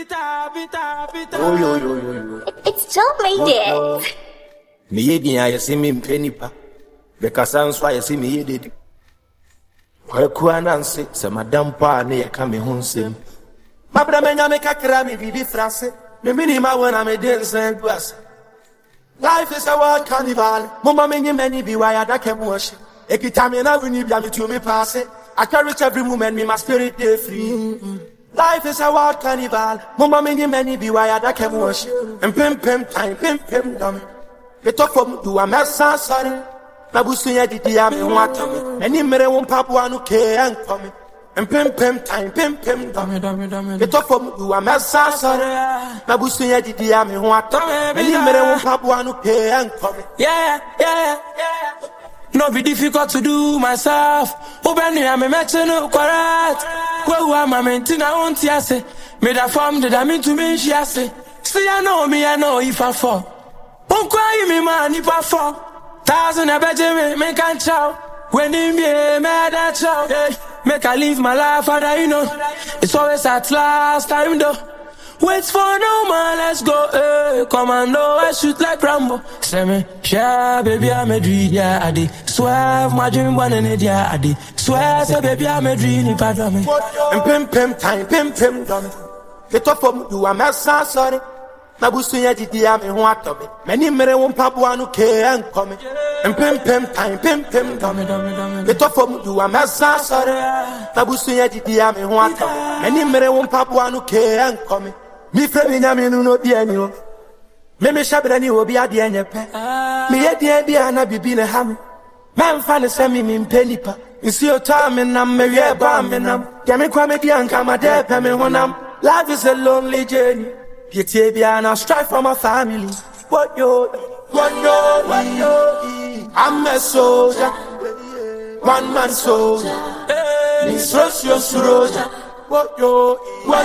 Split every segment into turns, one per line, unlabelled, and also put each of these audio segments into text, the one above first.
Oh, yo.
It's Joe made it.
Me ye I see me penny pa. Because sounds why I see me did. Where Kuanansi, so Madame Pa near coming home sim. My brother make a crammy be France. The minima when I'm a dancing glass. Life is a wild carnival. Mama many be wired I can worship. Every time you need to me pass it. I can reach every moment, me my spirit day free. Life is a wild carnival. Mama many be wired I can worship. And pim time, dummy. The top of do a mess, sorry. Nabusuya did the army water. Any mere one papa no care and come. And pim time, dummy. The top of do a mess, sorry. Nabusuya did the army water. Any mere one papa no care and come.
Yeah. No be difficult to do myself. Open me, I'm a match no correct. Where am I maintain? I want to say, made a form that I mean to me, she say. See, I know if I fall. Won't cry me, man, if I fall. 1,000 a bedroom, make a chow. When in me, mad at chow. Make I live my life, and you know, it's always at last time though. Wait for no man, let's go, commando, I shoot like Rambo. Say me, yeah, baby, I'm a dream, yeah, I did. Swear, my dream, one in it, yeah, I did. Swear, say, baby, I'm a dream, if I do me.
And pim time, dummy. The top of you, I'm a sorry. Nabusuya did the army water. Many mere one papa no care and come. And pim time, dummy. The top of you, I'm a sorry. Nabusuya did the army water. Many mere one papa no care and come. Me friend me no be any. Me shabrani will be at the end. Me at the end, I be a ham. Man, fan send me in pennipa. You see your time and I'm a year bomb and I'm. Yammy Kwame and come a dead payment when I'm. Life is a lonely journey. Pietibia and I strive for my family. What yo, I'm a soldier. One man soldier. Mistrust your soldier. What yo,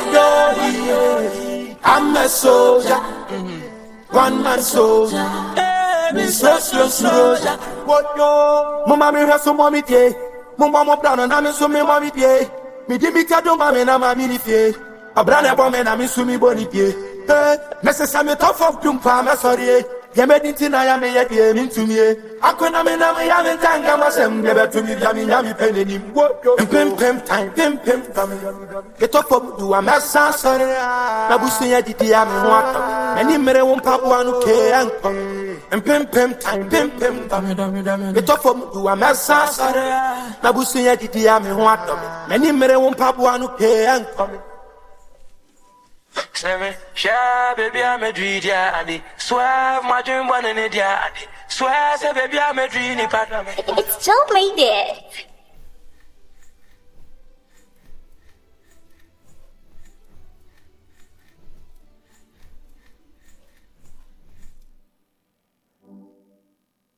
I'm a soldier. One man soldier. Mistrust your soldier. What yo, Mama me has some mommy day. Mama brown and I'm so me mommy day. Me dimika do mama na mama ni fie. A brother bomb and I'm so me boni day. Necessary tough of Jumpa, sorry. Yamedin, I am a game into me. I couldn't have a tanga myself, never to me, Yami penny. Pim time, the top of you, a massa, sorry. Nabusia did the army water. Any mere one papa no care and come. And pim time, the top of you, a massa, sorry. Nabusia did the army water. Any mere one papa no care and come.
Say me, yeah, baby, I'm a dream, yeah, I did. Swear, my dream, one in it, yeah, I did. Swear, say, baby, I'm a dream, if I do me.
It's Joe made it.